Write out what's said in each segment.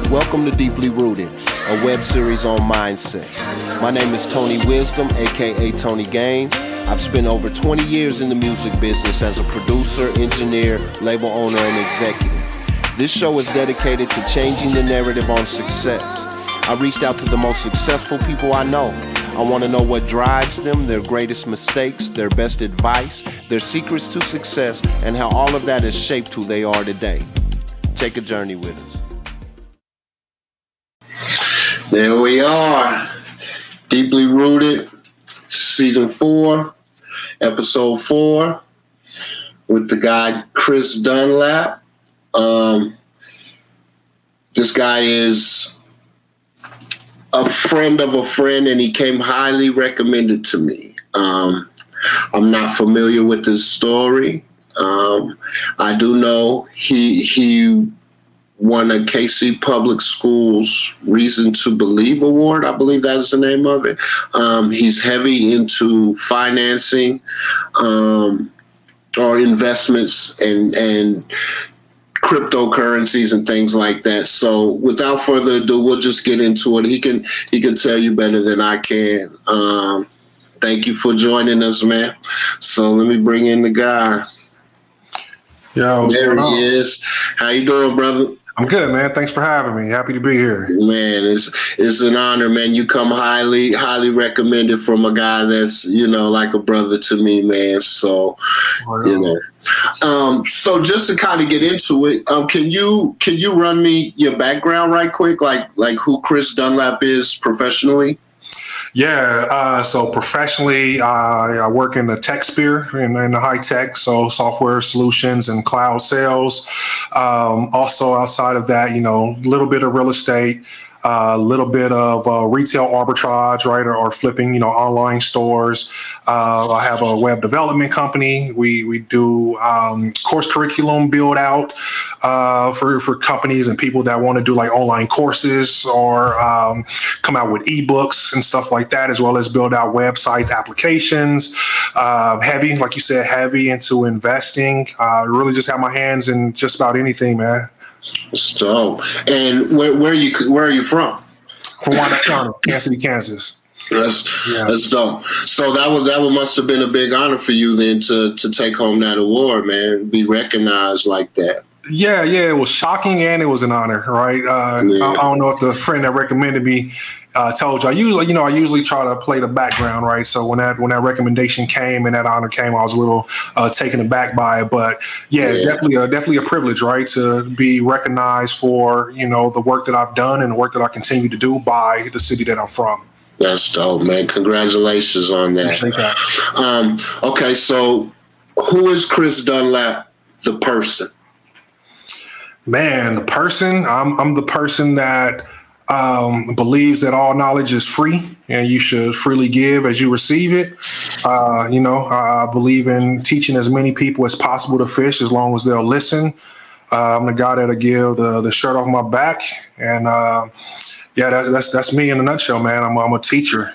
Welcome to Deeply Rooted, a web series on mindset. My name is Tony Wisdom, aka Tony Gaines. I've spent over 20 years in the music business as a producer, engineer, label owner, and executive. This show is dedicated to changing the narrative on success. I reached out to the most successful people I know. I want to know what drives them, their greatest mistakes, their best advice, their secrets to success, and how all of that has shaped who they are today. Take a journey with us. There we are, Deeply Rooted, Season 4, Episode 4, with the guy Chris Dunlap. This guy is a friend of a friend, and he came highly recommended to me. I'm not familiar with his story. I do know he won a KC Public Schools Reason to Believe Award. I believe that is the name of it. He's heavy into financing or investments and cryptocurrencies and things like that. So without further ado, we'll just get into it. He can tell you better than I can. Thank you for joining us, man. So let me bring in the guy. Yo, there he is. How you doing, brother? I'm good, man. Thanks for having me. Happy to be here. Man, it's an honor, man. You come highly recommended from a guy that's, like a brother to me, man. So, so just to kind of get into it, can you run me your background right quick, like who Chris Dunlap is professionally? Yeah, so professionally, I work in the tech sphere, in the high tech, so software solutions and cloud sales. Also outside of that, a little bit of real estate, a little bit of retail arbitrage, right, or flipping, online stores. I have a web development company. We do course curriculum build out for companies and people that want to do like online courses or come out with ebooks and stuff like that, as well as build out websites, applications. Heavy, like you said, heavy into investing. Really just have my hands in just about anything, man. So, and where are you from? From Wyandotte County, Kansas City, Kansas. That's dope. So that must have been a big honor for you then to take home that award, man. Be recognized like that. Yeah, it was shocking and it was an honor, right? I don't know if the friend that recommended me told you. I usually try to play the background, right? So when that recommendation came and that honor came, I was a little taken aback by it. But it's definitely a privilege, right, to be recognized for the work that I've done and the work that I continue to do by the city that I'm from. That's dope, man. Congratulations on that. Appreciate that. Okay, so who is Chris Dunlap, the person? Man, the person, I'm the person that believes that all knowledge is free and you should freely give as you receive it. I believe in teaching as many people as possible to fish as long as they'll listen. I'm the guy that'll give the shirt off my back. And that's me in a nutshell, man. I'm a teacher.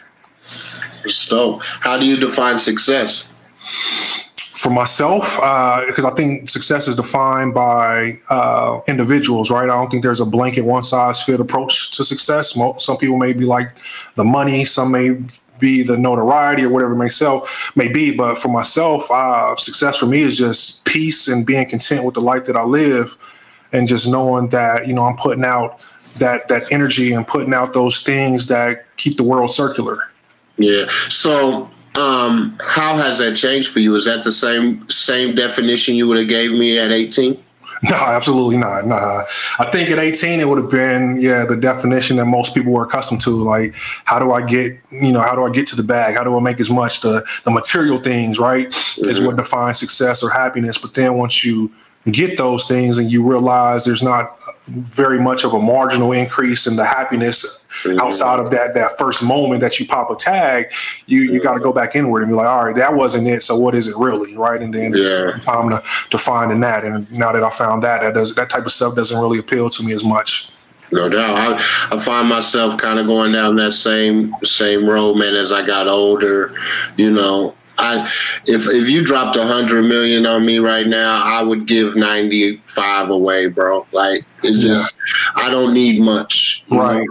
So how do you define success? For myself, because I think success is defined by individuals, right? I don't think there's a blanket one-size-fit approach to success. Some people may be like the money, some may be the notoriety or whatever it may be. But for myself, success for me is just peace and being content with the life that I live, and just knowing that I'm putting out that energy and putting out those things that keep the world circular. Yeah. So. How has that changed for you? Is that the same definition you would have gave me at 18? No, absolutely not. Nah. I think at 18 it would have been the definition that most people were accustomed to. Like, how do I get to the bag? How do I make as much? The material things, right, is what defines success or happiness. But then once you get those things and you realize there's not very much of a marginal increase in the happiness outside of that first moment that you pop a tag, you got to go back inward and be like, all right, that wasn't it. So what is it really? Right. And then it's time to find in that. And now that I found that type of stuff doesn't really appeal to me as much. No doubt. I find myself kind of going down that same road, man, as I got older, If you dropped 100 million on me right now, I would give 95 away, bro. Like it just, I don't need much. Right.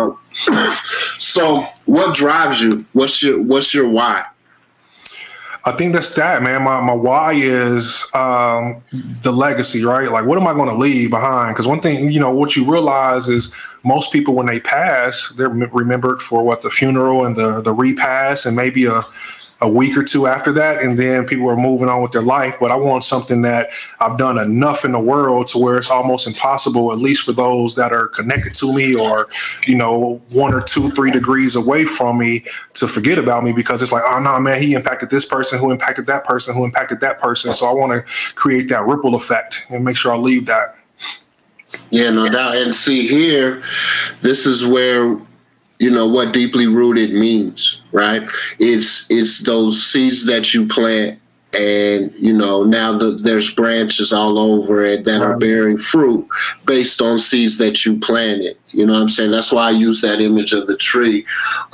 So what drives you? What's your why? I think that's that, man. My why is the legacy, right? Like, what am I going to leave behind? Because one thing, what you realize is most people, when they pass, they're remembered for the funeral and the repast and maybe a week or two after that. And then people are moving on with their life. But I want something that I've done enough in the world to where it's almost impossible, at least for those that are connected to me or, 1 or 2, 3 degrees away from me, to forget about me, because it's like, oh no, man, he impacted this person who impacted that person who impacted that person. So I want to create that ripple effect and make sure I leave that. Yeah, no doubt. And see here, this is where, what deeply rooted means, right? It's those seeds that you plant, and now there's branches all over it that are bearing fruit based on seeds that you planted. You know what I'm saying? That's why I use that image of the tree.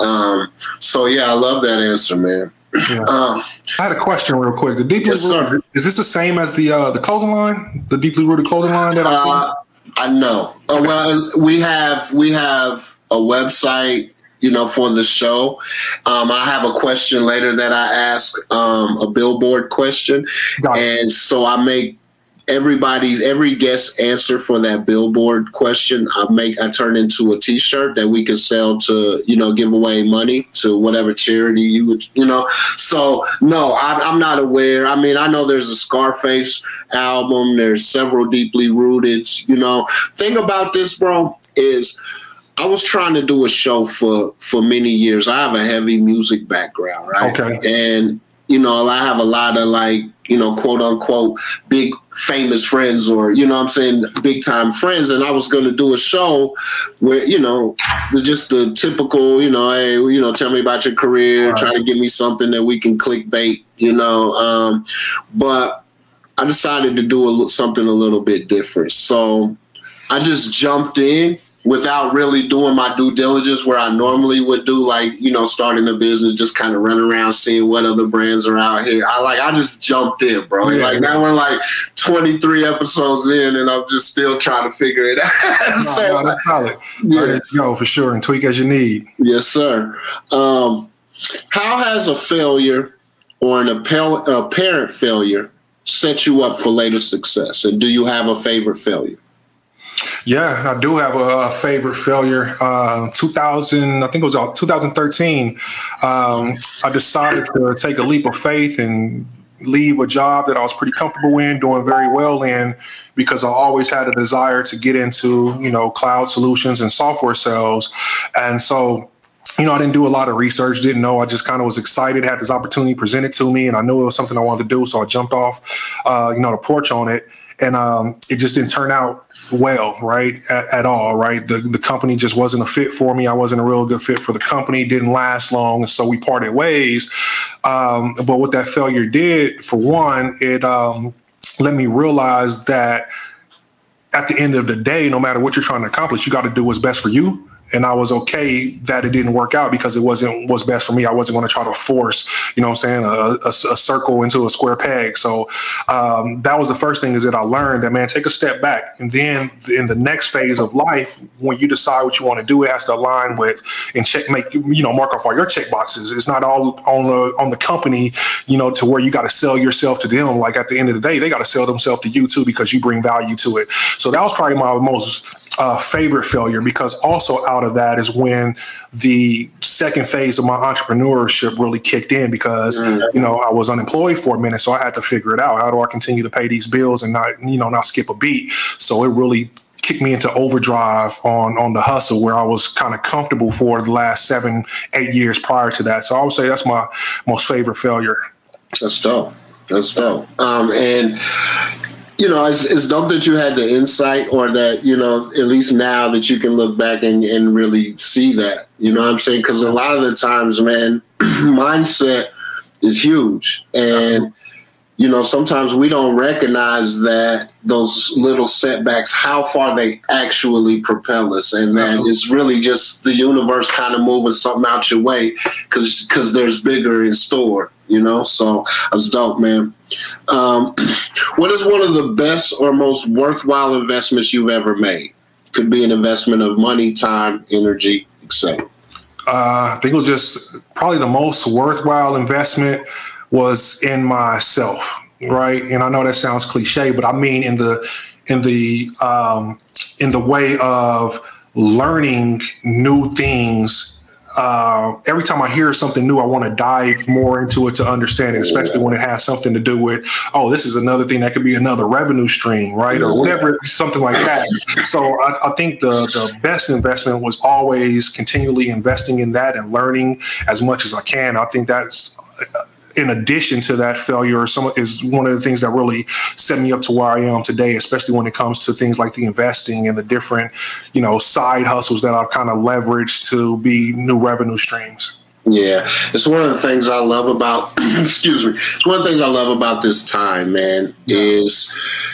So yeah, I love that answer, man. Yeah. I had a question real quick. The deeply rooted, is this the same as the clothing line? The deeply rooted clothing line that I see? I know. Oh, well, we have a website, for the show. I have a question later that I ask, a billboard question. And so I make every guest answer for that billboard question. I turn into a t-shirt that we can sell to, give away money to whatever charity you would, So no, I'm not aware. I mean, I know there's a Scarface album. There's several deeply rooted, Thing about this, bro, is I was trying to do a show for many years. I have a heavy music background, right? Okay. And, I have a lot of quote unquote, big famous friends or, big time friends. And I was going to do a show where, just the typical, hey, tell me about your career, try to give me something that we can clickbait, but I decided to do something a little bit different. So I just jumped in without really doing my due diligence where I normally would do, like, starting a business, just kind of run around seeing what other brands are out here. I just jumped in, bro. Yeah, like now we're like 23 episodes in and I'm just still trying to figure it out. That's solid. Yeah. Go for sure and tweak as you need. Yes, sir. How has a failure or an apparent failure set you up for later success? And do you have a favorite failure? Yeah, I do have a favorite failure. 2013, I decided to take a leap of faith and leave a job that I was pretty comfortable in, doing very well in, because I always had a desire to get into, cloud solutions and software sales. And so, I didn't do a lot of research, didn't know. I just kind of was excited, had this opportunity presented to me, and I knew it was something I wanted to do. So I jumped off, the porch on it. And it just didn't turn out well, right, at all, right? The company just wasn't a fit for me. I wasn't a real good fit for the company. Didn't last long, and so we parted ways. But what that failure did, for one, it let me realize that at the end of the day, no matter what you're trying to accomplish, you got to do what's best for you. And I was okay that it didn't work out because it wasn't what's best for me. I wasn't going to try to force, a circle into a square peg. So that was the first thing, is that I learned that, man, take a step back. And then in the next phase of life, when you decide what you want to do, it has to align with and mark off all your check boxes. It's not all on the company, to where you got to sell yourself to them. Like at the end of the day, they got to sell themselves to you too, because you bring value to it. So that was probably my most favorite failure, because also out of that is when the second phase of my entrepreneurship really kicked in, because I was unemployed for a minute, so I had to figure it out. How do I continue to pay these bills and not skip a beat? So it really kicked me into overdrive on the hustle, where I was kind of comfortable for the last 7-8 years prior to that. So I would say that's my most favorite failure. That's dope. And it's dope that you had the insight, or that, at least now that you can look back and really see that, what I'm saying? Because a lot of the times, man, mindset is huge. And, sometimes we don't recognize that those little setbacks, how far they actually propel us. And that it's really just the universe kind of moving something out your way because there's bigger in store. you know? So that's dope, man. What is one of the best or most worthwhile investments you've ever made? Could be an investment of money, time, energy, etc. I think it was just probably the most worthwhile investment was in myself, right? And I know that sounds cliche, but I mean in the way of learning new things. Every time I hear something new, I want to dive more into it to understand it, especially when it has something to do with, oh, this is another thing that could be another revenue stream, right? Or whatever, something like that. So I think the best investment was always continually investing in that and learning as much as I can. I think that's in addition to that, failure is one of the things that really set me up to where I am today, especially when it comes to things like the investing and the different, side hustles that I've kind of leveraged to be new revenue streams. Yeah, it's one of the things I love about, excuse me, it's one of the things I love about this time, man, is,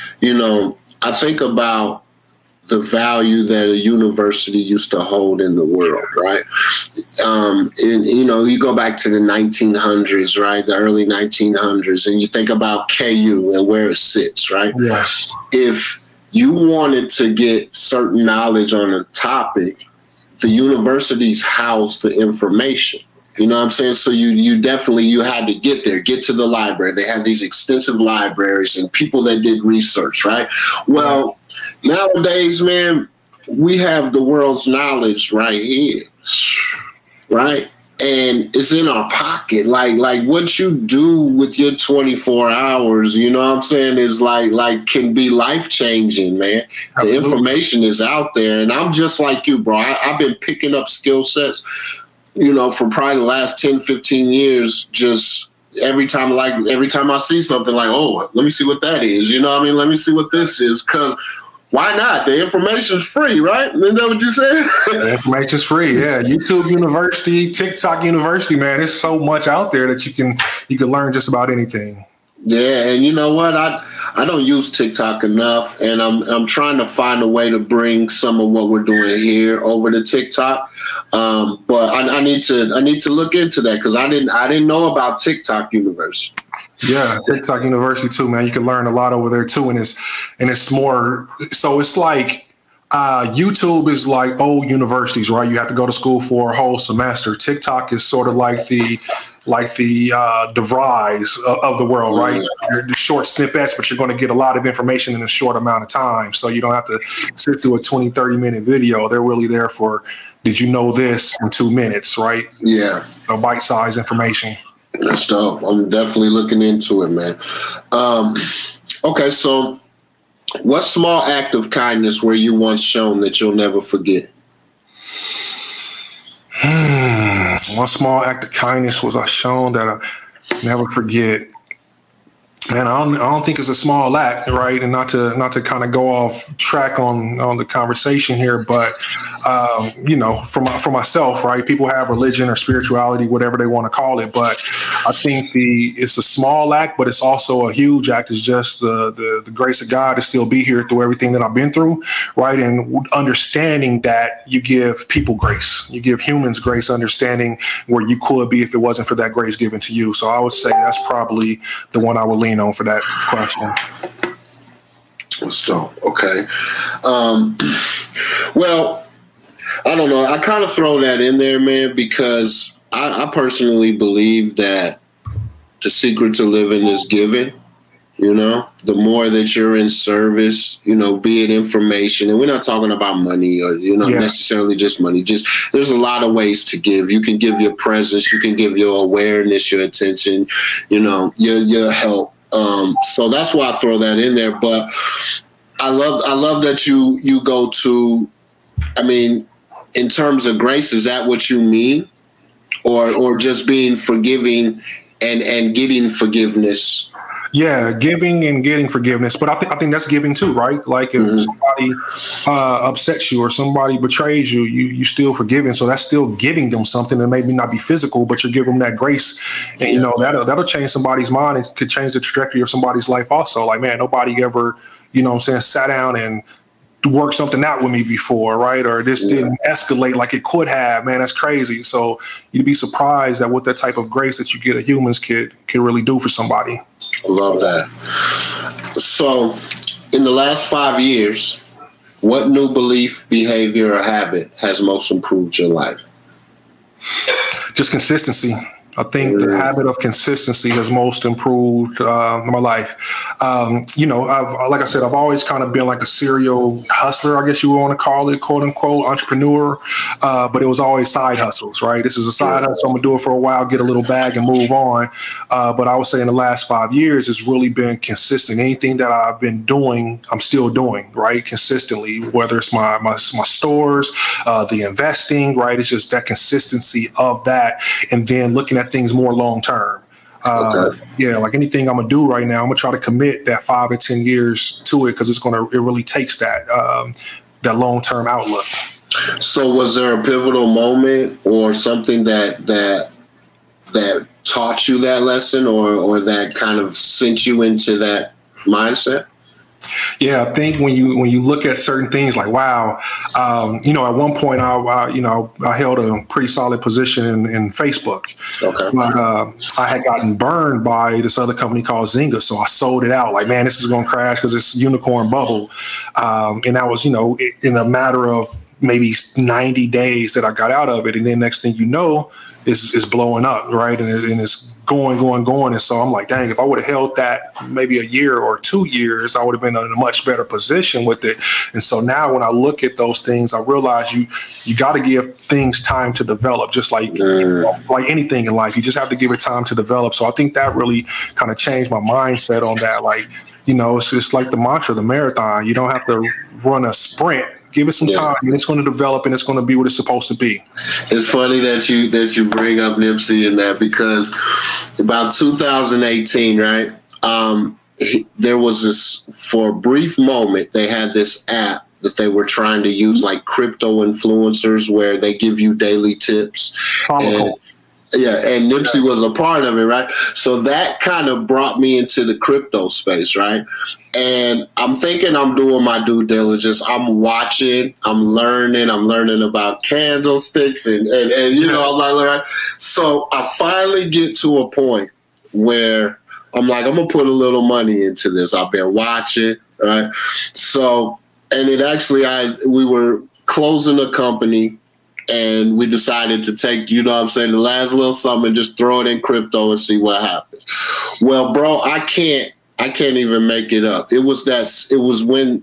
I think about the value that a university used to hold in the world, right? And, you go back to the 1900s, right? The early 1900s, and you think about KU and where it sits, right? Yeah. If you wanted to get certain knowledge on a topic, the universities housed the information. You know what I'm saying? So you had to get there, get to the library. They had these extensive libraries and people that did research, right? Well, nowadays, man, we have the world's knowledge right here, right? And it's in our pocket. Like what you do with your 24 hours, you know what I'm saying, is like can be life-changing, man. Absolutely. The information is out there. And I'm just like you, bro. I've been picking up skill sets, for probably the last 10, 15 years, just every time I see something like, oh, let me see what that is. You know what I mean? Let me see what this is. Because why not? The information's free, right? Isn't that what you said? The information's free, yeah. YouTube University, TikTok University, man. There's so much out there that you can learn just about anything. Yeah, and you know what? I don't use TikTok enough, and I'm trying to find a way to bring some of what we're doing here over to TikTok. But I need to look into that because I didn't know about TikTok University. Yeah, TikTok University too, man. You can learn a lot over there too, and it's more. So it's like YouTube is like old universities, right? You have to go to school for a whole semester. TikTok is sort of like the DeVries of the world, right? You're short snippets, but you're going to get a lot of information in a short amount of time. So you don't have to sit through a 20, 30-minute video. They're really there for, did you know this in 2 minutes, right? Yeah. So bite-sized information. That's dope. I'm definitely looking into it, man. Okay, so what small act of kindness were you once shown that you'll never forget? One small act of kindness was I shown that I never forget. Man, I don't think it's a small act, right? And not to kind of go off track on the conversation here, but for myself, right? People have religion or spirituality, whatever they want to call it, but I think it's a small act, but it's also a huge act. It's just the grace of God to still be here through everything that I've been through, right? And understanding that you give people grace, you give humans grace, understanding where you could be if it wasn't for that grace given to you. So I would say that's probably the one I would lean on for that question. So, okay. Well, I don't know. I kind of throw that in there, man, because I personally believe that the secret to living is giving. The more that you're in service, be it information, and we're not talking about money or, necessarily just money. Just there's a lot of ways to give. You can give your presence, you can give your awareness, your attention, your help. So that's why I throw that in there. But I love that you go to, I mean, in terms of grace, is that what you mean? Or just being forgiving and getting forgiveness? Yeah, giving and getting forgiveness. But I think that's giving too, right? Like if somebody upsets you or somebody betrays you, you still forgiving. So that's still giving them something that maybe not be physical, but you're giving them that grace. And, that'll change somebody's mind and could change the trajectory of somebody's life also. Like, man, nobody ever, sat down and worked something out with me before, right? Or this didn't escalate like it could have. Man, that's crazy. So you'd be surprised at what that type of grace that you get at humans can really do for somebody. I love that. So in the last 5 years, what new belief, behavior, or habit has most improved your life? Just consistency. I think the habit of consistency has most improved my life. Like I said, I've always kind of been like a serial hustler, I guess you would want to call it, quote unquote, entrepreneur. But it was always side hustles, right? This is a side hustle. I'm going to do it for a while, get a little bag and move on. But I would say in the last 5 years, it's really been consistent. Anything that I've been doing, I'm still doing, right? Consistently, whether it's my stores, the investing, right? It's just that consistency of that. And then looking at things more long term. Yeah, like anything I'm gonna do right now, I'm gonna try to commit that 5 to 10 years to it because it really takes that long term outlook. So, was there a pivotal moment or something that taught you that lesson, or that kind of sent you into that mindset? Yeah, I think when you look at certain things like, wow, at one point I held a pretty solid position in Facebook. Okay. But I had gotten burned by this other company called Zynga, so I sold it out. Like, man, this is going to crash because it's unicorn bubble. And that was, in a matter of maybe 90 days that I got out of it. And then next thing you know, is blowing up, right? And it's going. And so I'm like, dang, if I would have held that maybe a year or 2 years, I would have been in a much better position with it. And so now when I look at those things, I realize you got to give things time to develop, just like anything in life. You just have to give it time to develop. So I think that really kind of changed my mindset on that. Like, it's just like the mantra, the marathon. You don't have to run a sprint. Give it some time, and it's going to develop, and it's going to be what it's supposed to be. It's funny that you bring up Nipsey in that, because about 2018, right? There was this, for a brief moment, they had this app that they were trying to use, like crypto influencers, where they give you daily tips. And Nipsey was a part of it, right? So that kind of brought me into the crypto space, right? And I'm thinking I'm doing my due diligence. I'm watching, I'm learning about candlesticks and I'm like, right? So I finally get to a point where I'm like, I'm gonna put a little money into this. I've been watching, right? So, and it actually, we were closing a company, and we decided to take, the last little something and just throw it in crypto and see what happens. Well, bro, I can't even make it up. It was when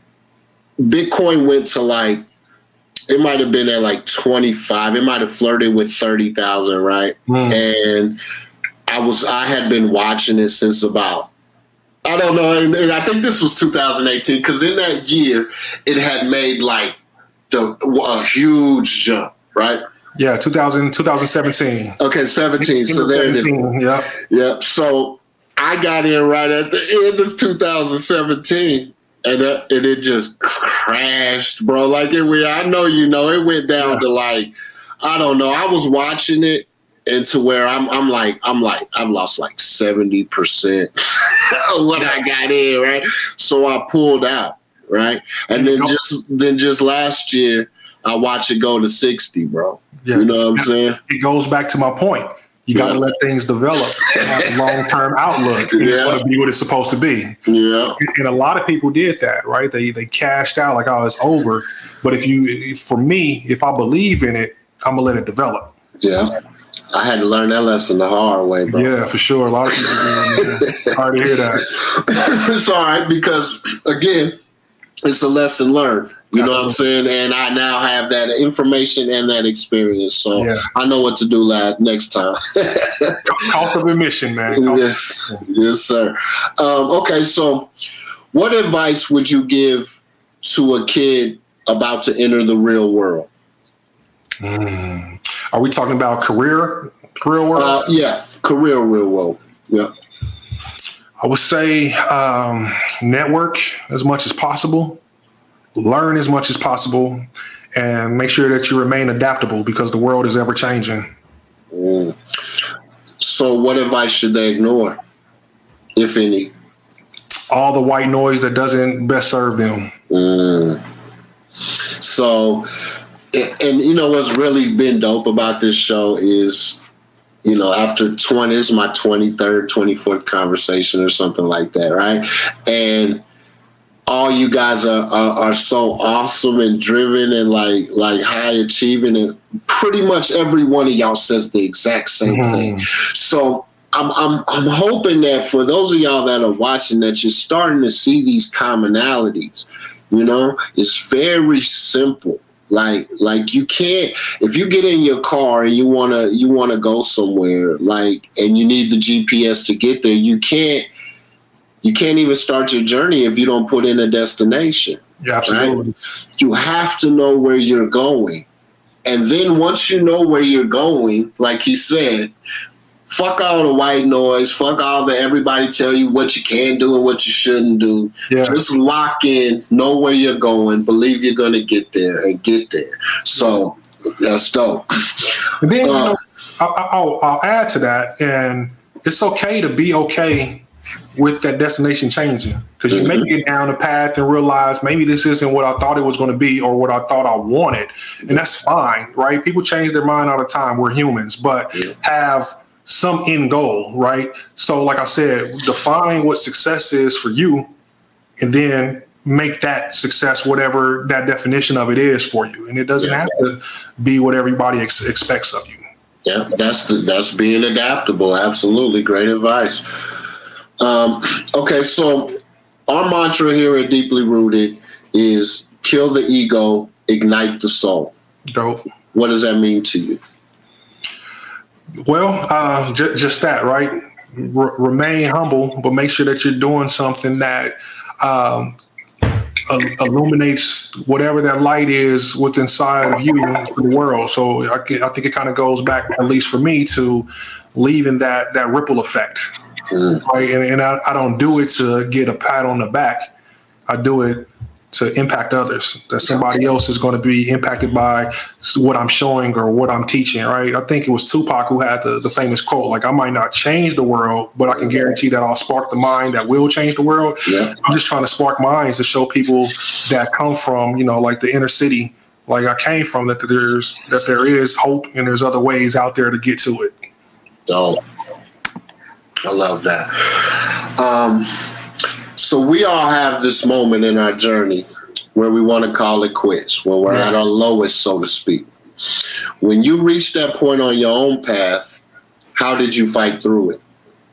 Bitcoin went to it might have been at like 25. It might have flirted with 30,000, right? And I had been watching it since about, I don't know, and I think this was 2018, because in that year it had made a huge jump, right? Yeah, 2017. Okay, 17. So there it is. Yep. Yep. So I got in right at the end of 2017, and it just crashed, bro. I know it went down to I don't know. I was watching it, and to where I'm like I've lost 70% of what I got in, right? So I pulled out. Right. And then just last year, I watched it go to 60, bro. Yeah. You know what I'm saying? It goes back to my point. You got to let things develop, have a long-term outlook. It's going to be what it's supposed to be. Yeah. And a lot of people did that, right? They cashed out like, oh, it's over. But for me, if I believe in it, I'm going to let it develop. Yeah. I had to learn that lesson the hard way, bro. Yeah, for sure. A lot of people do. Hard to hear that. It's all right, because, again, it's a lesson learned. You know what I'm saying? And I now have that information and that experience. So I know what to do next time. Cost of admission, man. Yes, sir. Okay, so what advice would you give to a kid about to enter the real world? Are we talking about career world? Yeah, career real world. Yeah. I would say network as much as possible, learn as much as possible, and make sure that you remain adaptable, because the world is ever changing. So what advice should they ignore, if any? All the white noise that doesn't best serve them. So, and you know what's really been dope about this show is, you know, after 20, this is my 23rd, 24th conversation or something like that, right? And all you guys are so awesome and driven and like high achieving, and pretty much every one of y'all says the exact same thing. So I'm hoping that for those of y'all that are watching, that you're starting to see these commonalities. You know, it's very simple. Like you can't, if you get in your car and you wanna go somewhere, like, and you need the GPS to get there, you can't even start your journey if you don't put in a destination. Yeah, absolutely. Right? You have to know where you're going. And then once you know where you're going, like he said, fuck all the white noise, fuck all the everybody tell you what you can do and what you shouldn't do. Yeah. Just lock in, know where you're going, believe you're going to get there and get there. So that's dope. And then, you know, I'll add to that, and it's okay to be okay with that destination changing, because you may get down the path and realize maybe this isn't what I thought it was going to be or what I thought I wanted. And that's fine, right? People change their mind all the time. We're humans, but have some end goal, right? So like I said, define what success is for you, and then make that success whatever that definition of it is for you. And it doesn't have to be what everybody expects of you. Yeah, that's being adaptable. Absolutely. Great advice. Okay, so our mantra here at Deeply Rooted is kill the ego, ignite the soul. Dope. What does that mean to you? Well, just that, right? Remain humble, but make sure that you're doing something that illuminates whatever that light is within inside of you for the world. So I think it kind of goes back, at least for me, to leaving that ripple effect. Right? And I don't do it to get a pat on the back. I do it to impact others, that somebody else is going to be impacted by what I'm showing or what I'm teaching, right? I think it was Tupac who had the famous quote, like, I might not change the world, but I can guarantee that I'll spark the mind that will change the world. Yeah. I'm just trying to spark minds to show people that come from, you know, like the inner city, like I came from, that there is hope and there's other ways out there to get to it. Oh, I love that. So we all have this moment in our journey where we want to call it quits, when we're at our lowest, so to speak. When you reach that point on your own path, how did you fight through it?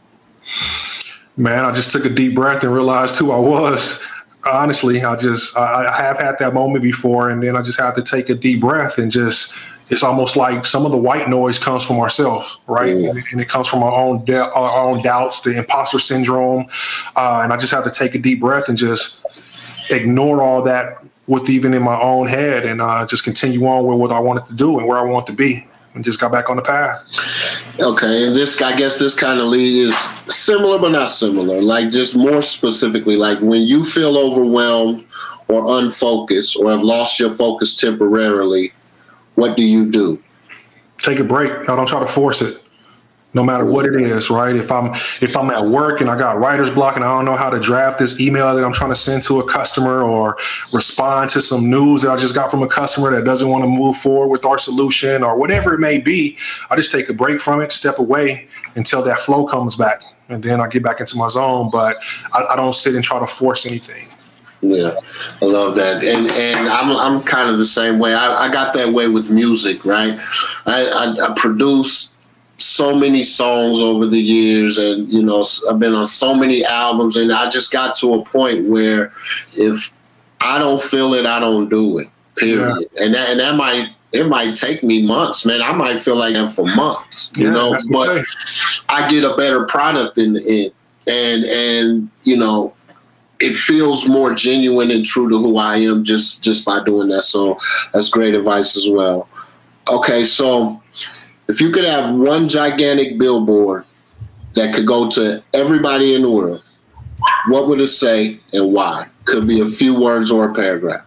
Man, I just took a deep breath and realized who I was. Honestly, I have had that moment before, and then I just had to take a deep breath and just, it's almost like some of the white noise comes from ourselves, right? And it comes from our own doubts, the imposter syndrome. And I just have to take a deep breath and just ignore all that with even in my own head, and just continue on with what I wanted to do and where I want to be, and just got back on the path. Okay, and I guess this kind of lead is similar, but not similar. Like, just more specifically, like when you feel overwhelmed or unfocused or have lost your focus temporarily, what do you do? Take a break. I don't try to force it, no matter what it is, right? If I'm at work and I got writer's block and I don't know how to draft this email that I'm trying to send to a customer, or respond to some news that I just got from a customer that doesn't want to move forward with our solution, or whatever it may be, I just take a break from it, step away until that flow comes back, and then I get back into my zone. But I don't sit and try to force anything. Yeah, I love that, and I'm kind of the same way. I got that way with music, right? I produce so many songs over the years, and you know, I've been on so many albums, and I just got to a point where if I don't feel it, I don't do it. Period. Yeah. And it might take me months, man. I might feel like that for months, you know, but okay. I get a better product in the end, and you know, it feels more genuine and true to who I am just by doing that. So that's great advice as well. Okay, so if you could have one gigantic billboard that could go to everybody in the world, what would it say and why? Could be a few words or a paragraph.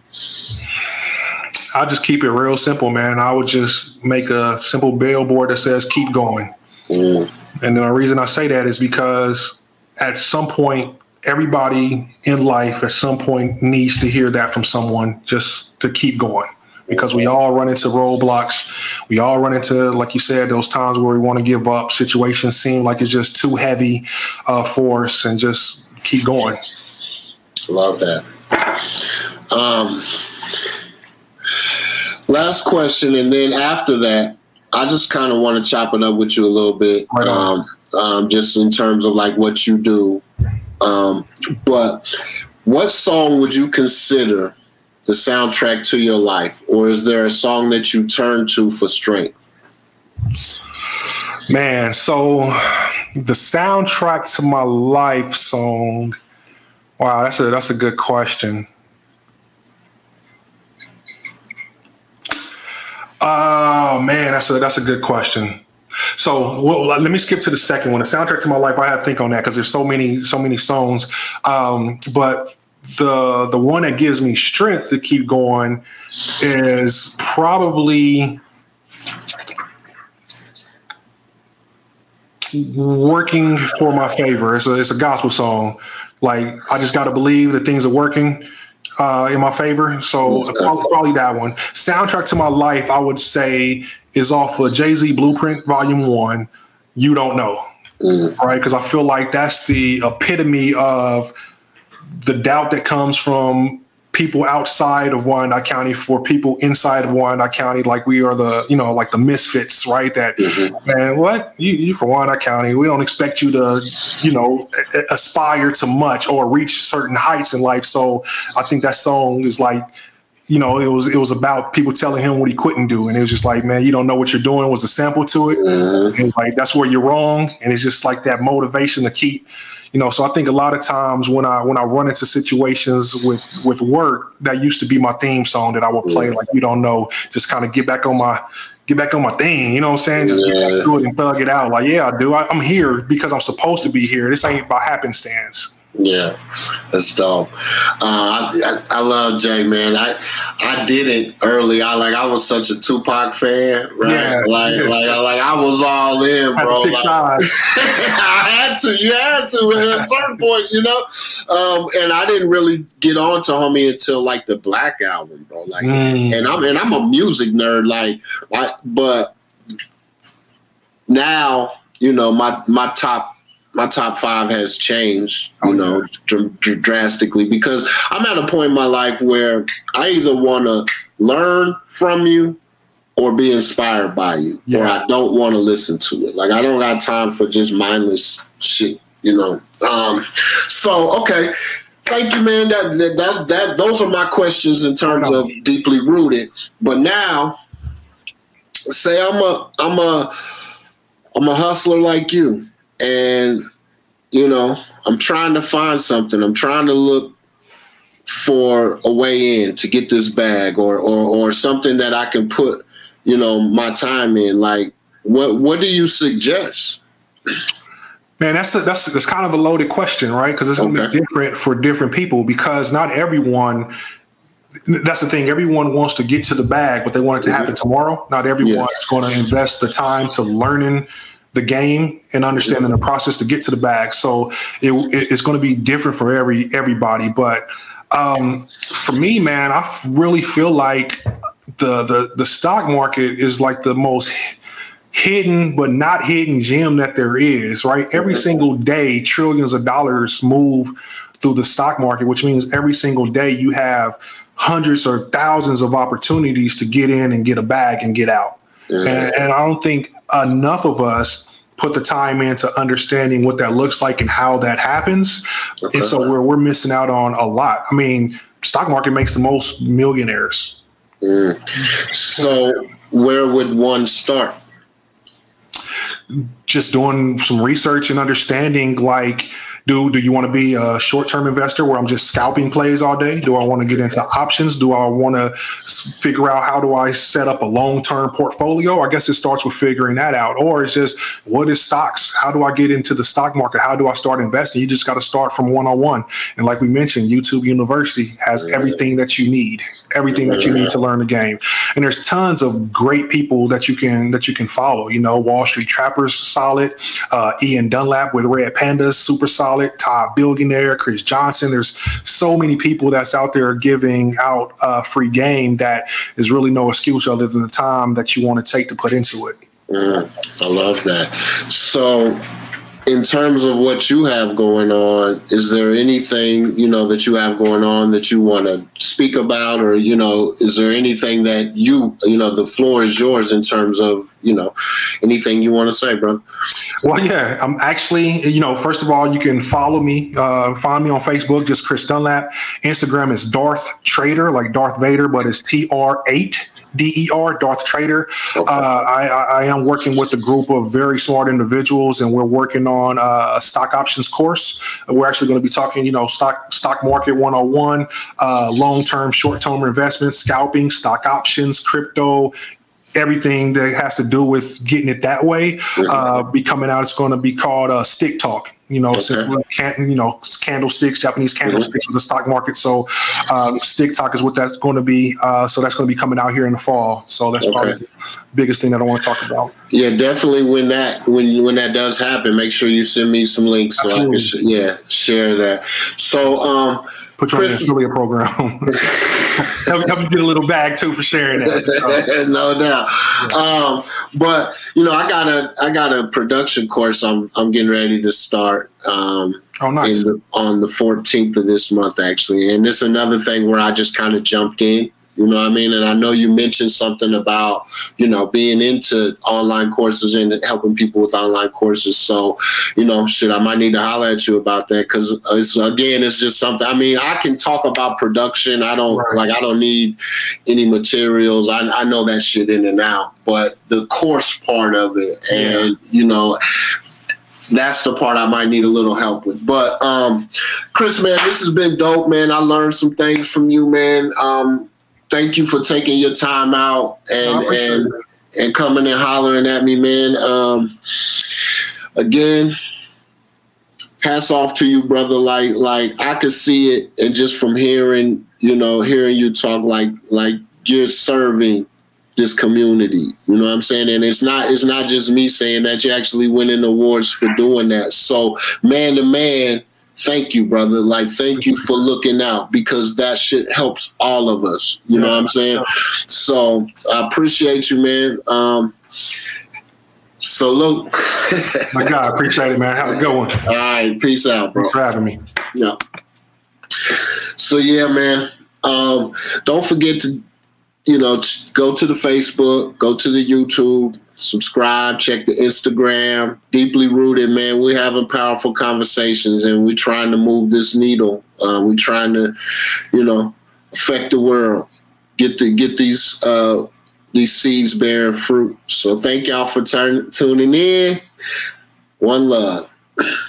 I'll just keep it real simple, man. I would just make a simple billboard that says, keep going. And the reason I say that is because at some point, everybody in life at some point needs to hear that from someone, just to keep going. because we all run into roadblocks. We all run into, like you said, those times where we want to give up. Situations seem like it's just too heavy for us, and just keep going. Love that. Last question, and then after that, I just kind of want to chop it up with you a little bit, just in terms of like what you do. But what song would you consider the soundtrack to your life, or is there a song that you turn to for strength? Man, so the soundtrack to my life song. Wow, that's a good question. Oh man, that's a good question. So let me skip to the second one. The soundtrack to my life, I had to think on that because there's so many songs. But the one that gives me strength to keep going is probably Working for My Favor. It's a gospel song. Like, I just got to believe that things are working in my favor. So probably that one. Soundtrack to my life, I would say, is off of Jay-Z Blueprint Volume 1, You Don't Know. Right? Because I feel like that's the epitome of the doubt that comes from people outside of Wyandotte County for people inside of Wyandotte County. Like, we are the, like the misfits, right? That, man, what? You from Wyandotte County. We don't expect you to, aspire to much or reach certain heights in life. So I think that song is like, it was about people telling him what he couldn't do. And it was just like, man, you don't know what you're doing was the sample to it. And it was like, that's where you're wrong. And it's just like that motivation to keep, so I think a lot of times when I run into situations with work, that used to be my theme song that I would play, like, you don't know, just kind of get back on my thing, you know what I'm saying? Just get back to it and thug it out. Like, yeah, I do. I'm here because I'm supposed to be here. This ain't by happenstance. Yeah, that's dope. I love Jay, man. I did it early. I was such a Tupac fan, right? Yeah, I was all in, bro. I had to. You had to at a certain point, And I didn't really get on to homie until like the Black album, bro. Like, and I'm a music nerd, but now my top 5 has changed, drastically, because I'm at a point in my life where I either want to learn from you or be inspired by you, or I don't want to listen to it. Like, I don't got time for just mindless shit, So, okay. Thank you, man. Those are my questions in terms of deeply rooted. But now, say I'm a hustler like you. And, I'm trying to find something. I'm trying to look for a way in to get this bag or something that I can put, my time in. Like, what do you suggest? Man, that's kind of a loaded question, right? Because it's going to be different for different people, because not everyone. That's the thing. Everyone wants to get to the bag, but they want it to happen tomorrow. Not everyone is going to invest the time to learning the game and understanding the process to get to the bag. So it's going to be different for everybody. But for me, man, I really feel like the stock market is like the most hidden but not hidden gem that there is, right? Every single day, trillions of dollars move through the stock market, which means every single day you have hundreds or thousands of opportunities to get in and get a bag and get out. And I don't think enough of us put the time into understanding what that looks like and how that happens. And so we're missing out on a lot. I mean, stock market makes the most millionaires. So where would one start? Just doing some research and understanding, like, do you want to be a short-term investor where I'm just scalping plays all day? Do I want to get into options? Do I want to figure out how do I set up a long-term portfolio? I guess it starts with figuring that out. Or it's just, what is stocks? How do I get into the stock market? How do I start investing? You just got to start from 101. And like we mentioned, YouTube University has everything that you need. everything that you need to learn the game. And there's tons of great people that you can follow. You know, Wall Street Trappers, solid. Ian Dunlap with Red Pandas, super solid. Todd Billionaire, Chris Johnson. There's so many people that's out there giving out free game that is really no excuse other than the time that you want to take to put into it. I love that. So, in terms of what you have going on, is there anything, you know, that you have going on that you want to speak about, or, you know, is there anything that you know, the floor is yours in terms of, you know, anything you want to say, brother? Well, yeah, I'm actually, you know, first of all, you can follow me, find me on Facebook, just Chris Dunlap. Instagram is Darth Trader, like Darth Vader, but it's TR8. DER, Darth Trader. Okay. I am working with a group of very smart individuals, and we're working on a stock options course. We're actually going to be talking, you know, stock market 101, long-term, short-term investments, scalping, stock options, crypto, everything that has to do with getting it that way. Be coming out. It's going to be called Stick Talk. You know, since we can't, you know, candlesticks, Japanese candlesticks with the stock market. So Stick Talk is what that's going to be. So that's going to be coming out here in the fall. So that's probably the biggest thing that I want to talk about. Yeah, definitely. When that does happen, make sure you send me some links so I can share that. So put you on the affiliate program. help you get a little bag too for sharing that. No doubt. Yeah. But you know, I got a production course I'm getting ready to start. Nice. On the 14th of this month, actually, and it's another thing where I just kind of jumped in. You know what I mean? And I know you mentioned something about, you know, being into online courses and helping people with online courses. So, you know, I might need to holler at you about that, because it's just something. I mean, I can talk about production. I don't need any materials. I know that shit in and out, but the course part of it, and you know, that's the part I might need a little help with. But Chris, man, this has been dope, man. I learned some things from you, man. Thank you for taking your time out and coming and hollering at me, man. Again, hats off to you, brother. Like I could see it, and just from hearing you talk, like you're serving this community. You know what I'm saying? And it's not just me saying that. You actually winning awards for doing that. So man to man, thank you, brother. Like, thank you for looking out, because that shit helps all of us. You know what I'm saying? So I appreciate you, man. So look. My God, I appreciate it, man. Have a good one. All right. Peace out, bro. Thanks for having me. Yeah. So yeah, man. Don't forget to, go to the Facebook, go to the YouTube, subscribe, check the Instagram. Deeply Rooted, man. We're having powerful conversations, and we're trying to move this needle. We're trying to, affect the world. Get these seeds bearing fruit. So thank y'all for tuning in. One love.